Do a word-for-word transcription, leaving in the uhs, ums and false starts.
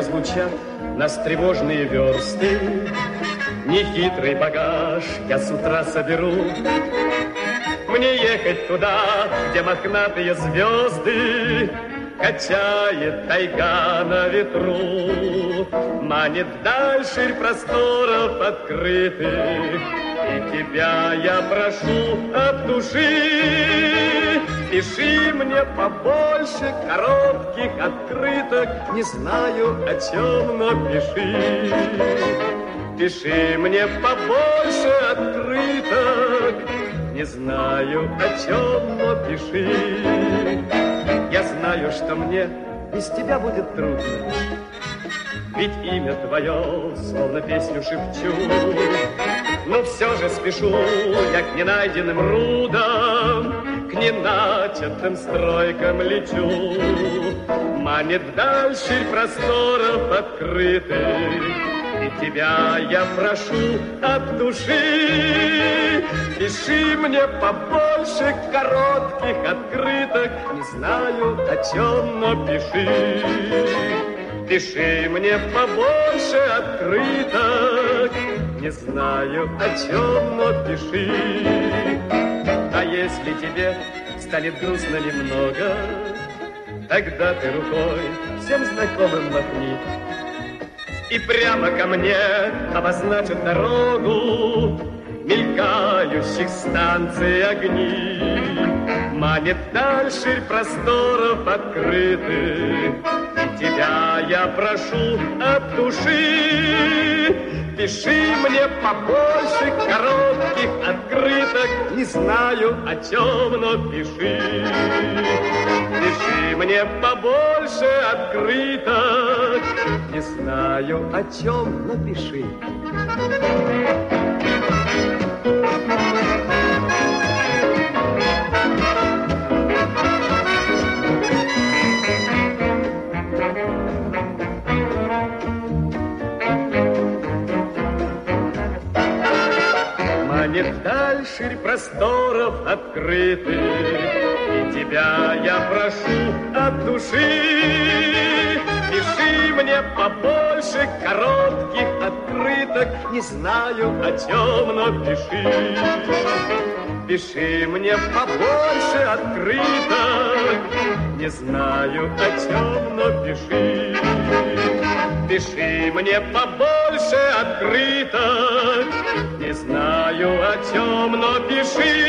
разлучат нас тревожные версты. Нехитрый багаж я с утра соберу. Мне ехать туда, где мохнатые звезды качает тайга на ветру. Манит даль ширь просторов открытых, и тебя я прошу от души. Пиши мне побольше коротких открыток, не знаю о чем, но пиши. Пиши мне побольше открыток, не знаю о чем, но пиши. Я знаю, что мне без тебя будет трудно, ведь имя твое словно песню шепчу. Но все же спешу я к ненайденным рудам, к неначатым стройкам лечу. Манит даль ширь просторов открытых, и тебя я прошу от души. Пиши мне побольше коротких открыток, не знаю о чем, но пиши. Пиши мне побольше открыток, не знаю о чем, но пиши. А если тебе станет грустно немного, тогда ты рукой всем знакомым махни, и прямо ко мне обозначат дорогу мелькающих станций огни. Манит даль ширь просторов открытых, и тебя я прошу от души. Пиши мне побольше коротких открыток, не знаю о чем, но пиши. Пиши мне побольше открыток, не знаю о чем, но пиши. Манит даль ширь просторов открытых, и тебя я прошу от души. Пиши мне побольше коротких открыток, не знаю о чем, но пиши. Пиши мне побольше открыток, не знаю о чем, но пиши. Пиши мне побольше открыток, не знаю о чем, но пиши.